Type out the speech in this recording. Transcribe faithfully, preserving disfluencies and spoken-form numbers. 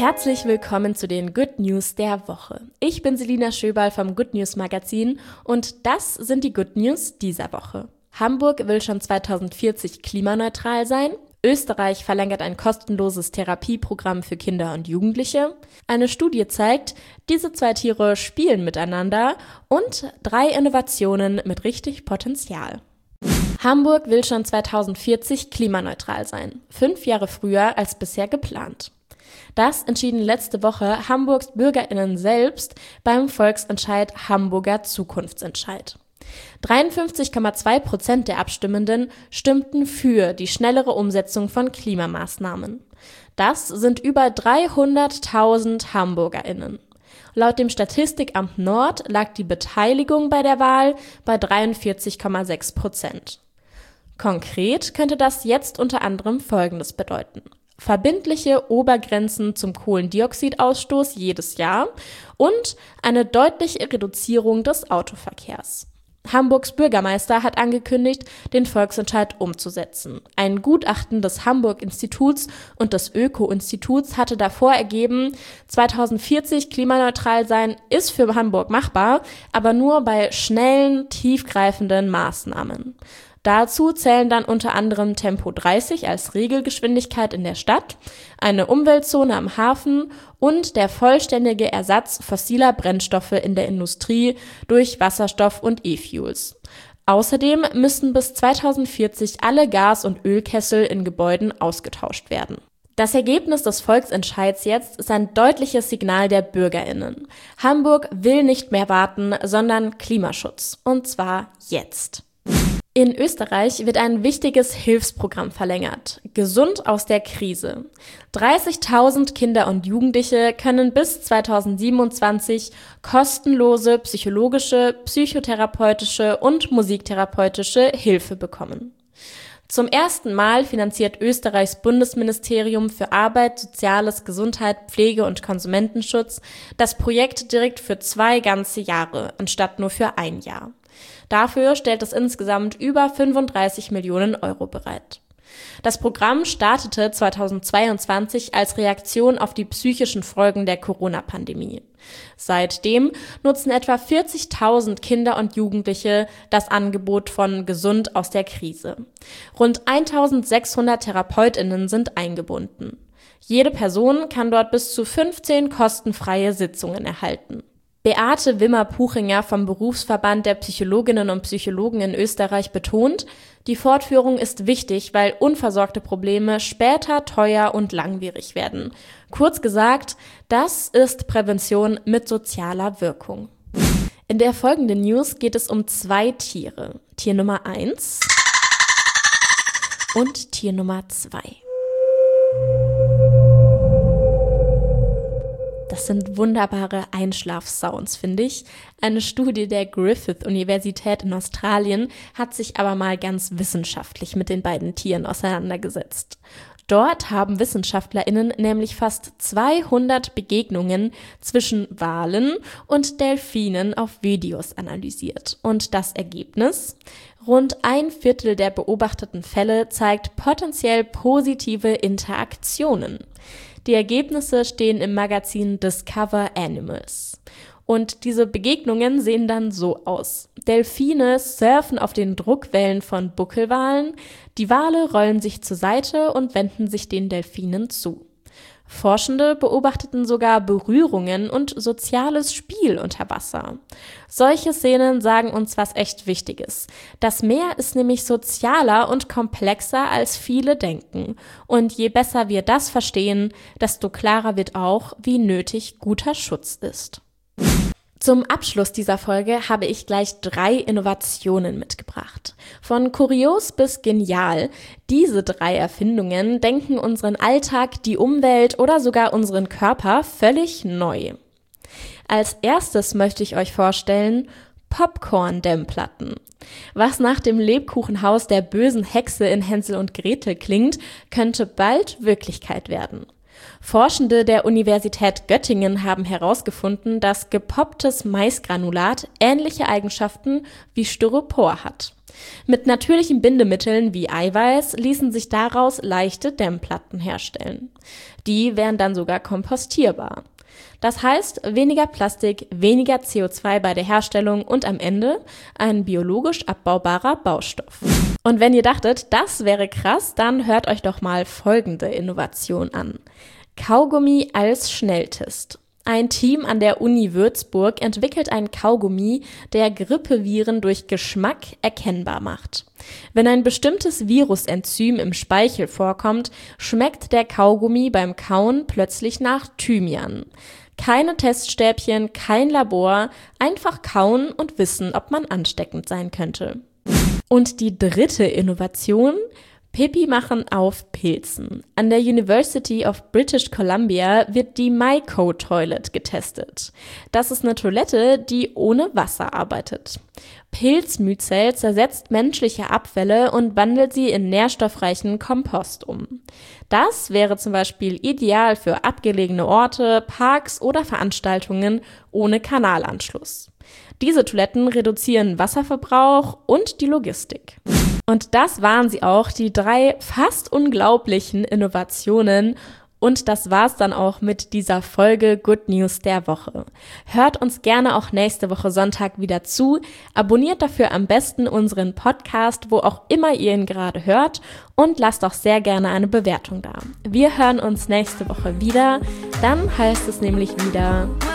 Herzlich willkommen zu den Good News der Woche. Ich bin Selina Schöberl vom Good News Magazin und das sind die Good News dieser Woche. Hamburg will schon zweitausendvierzig klimaneutral sein. Österreich verlängert ein kostenloses Therapieprogramm für Kinder und Jugendliche. Eine Studie zeigt, diese zwei Tiere spielen miteinander und drei Innovationen mit richtig Potenzial. Hamburg will schon zweitausendvierzig klimaneutral sein, fünf Jahre früher als bisher geplant. Das entschieden letzte Woche Hamburgs BürgerInnen selbst beim Volksentscheid Hamburger Zukunftsentscheid. dreiundfünfzig Komma zwei Prozent der Abstimmenden stimmten für die schnellere Umsetzung von Klimamaßnahmen. Das sind über dreihunderttausend HamburgerInnen. Laut dem Statistikamt Nord lag die Beteiligung bei der Wahl bei dreiundvierzig Komma sechs Prozent. Konkret könnte das jetzt unter anderem Folgendes bedeuten: verbindliche Obergrenzen zum Kohlendioxidausstoß jedes Jahr und eine deutliche Reduzierung des Autoverkehrs. Hamburgs Bürgermeister hat angekündigt, den Volksentscheid umzusetzen. Ein Gutachten des Hamburg-Instituts und des Öko-Instituts hatte davor ergeben, zweitausendvierzig klimaneutral sein ist für Hamburg machbar, aber nur bei schnellen, tiefgreifenden Maßnahmen. Dazu zählen dann unter anderem Tempo dreißig als Regelgeschwindigkeit in der Stadt, eine Umweltzone am Hafen und der vollständige Ersatz fossiler Brennstoffe in der Industrie durch Wasserstoff und E-Fuels. Außerdem müssen bis zweitausendvierzig alle Gas- und Ölkessel in Gebäuden ausgetauscht werden. Das Ergebnis des Volksentscheids jetzt ist ein deutliches Signal der BürgerInnen. Hamburg will nicht mehr warten, sondern Klimaschutz. Und zwar jetzt. In Österreich wird ein wichtiges Hilfsprogramm verlängert. Gesund aus der Krise. dreißigtausend Kinder und Jugendliche können bis zweitausendsiebenundzwanzig kostenlose psychologische, psychotherapeutische und musiktherapeutische Hilfe bekommen. Zum ersten Mal finanziert Österreichs Bundesministerium für Arbeit, Soziales, Gesundheit, Pflege und Konsumentenschutz das Projekt direkt für zwei ganze Jahre, anstatt nur für ein Jahr. Dafür stellt es insgesamt über fünfunddreißig Millionen Euro bereit. Das Programm startete zweitausendzweiundzwanzig als Reaktion auf die psychischen Folgen der Corona-Pandemie. Seitdem nutzen etwa vierzigtausend Kinder und Jugendliche das Angebot von Gesund aus der Krise. Rund eintausendsechshundert TherapeutInnen sind eingebunden. Jede Person kann dort bis zu fünfzehn kostenfreie Sitzungen erhalten. Beate Wimmer-Puchinger vom Berufsverband der Psychologinnen und Psychologen in Österreich betont, die Fortführung ist wichtig, weil unversorgte Probleme später teuer und langwierig werden. Kurz gesagt, das ist Prävention mit sozialer Wirkung. In der folgenden News geht es um zwei Tiere. Tier Nummer eins und Tier Nummer zwei. Das sind wunderbare Einschlafsounds, finde ich. Eine Studie der Griffith-Universität in Australien hat sich aber mal ganz wissenschaftlich mit den beiden Tieren auseinandergesetzt. Dort haben WissenschaftlerInnen nämlich fast zweihundert Begegnungen zwischen Walen und Delfinen auf Videos analysiert. Und das Ergebnis? Rund ein Viertel der beobachteten Fälle zeigt potenziell positive Interaktionen. Die Ergebnisse stehen im Magazin Discover Animals. Und diese Begegnungen sehen dann so aus. Delfine surfen auf den Druckwellen von Buckelwalen, die Wale rollen sich zur Seite und wenden sich den Delfinen zu. Forschende beobachteten sogar Berührungen und soziales Spiel unter Wasser. Solche Szenen sagen uns was echt Wichtiges. Das Meer ist nämlich sozialer und komplexer, als viele denken. Und je besser wir das verstehen, desto klarer wird auch, wie nötig guter Schutz ist. Zum Abschluss dieser Folge habe ich gleich drei Innovationen mitgebracht. Von kurios bis genial. Diese drei Erfindungen denken unseren Alltag, die Umwelt oder sogar unseren Körper völlig neu. Als erstes möchte ich euch vorstellen Popcorn-Dämmplatten. Was nach dem Lebkuchenhaus der bösen Hexe in Hänsel und Gretel klingt, könnte bald Wirklichkeit werden. Forschende der Universität Göttingen haben herausgefunden, dass gepopptes Maisgranulat ähnliche Eigenschaften wie Styropor hat. Mit natürlichen Bindemitteln wie Eiweiß ließen sich daraus leichte Dämmplatten herstellen. Die wären dann sogar kompostierbar. Das heißt, weniger Plastik, weniger C O zwei bei der Herstellung und am Ende ein biologisch abbaubarer Baustoff. Und wenn ihr dachtet, das wäre krass, dann hört euch doch mal folgende Innovation an. Kaugummi als Schnelltest. Ein Team an der Uni Würzburg entwickelt einen Kaugummi, der Grippeviren durch Geschmack erkennbar macht. Wenn ein bestimmtes Virusenzym im Speichel vorkommt, schmeckt der Kaugummi beim Kauen plötzlich nach Thymian. Keine Teststäbchen, kein Labor, einfach kauen und wissen, ob man ansteckend sein könnte. Und die dritte Innovation: Pipi machen auf Pilzen. An der University of British Columbia wird die Myco Toilet getestet. Das ist eine Toilette, die ohne Wasser arbeitet. Pilzmyzel zersetzt menschliche Abfälle und wandelt sie in nährstoffreichen Kompost um. Das wäre zum Beispiel ideal für abgelegene Orte, Parks oder Veranstaltungen ohne Kanalanschluss. Diese Toiletten reduzieren Wasserverbrauch und die Logistik. Und das waren sie auch, die drei fast unglaublichen Innovationen. Und das war's dann auch mit dieser Folge Good News der Woche. Hört uns gerne auch nächste Woche Sonntag wieder zu. Abonniert dafür am besten unseren Podcast, wo auch immer ihr ihn gerade hört. Und lasst auch sehr gerne eine Bewertung da. Wir hören uns nächste Woche wieder. Dann heißt es nämlich wieder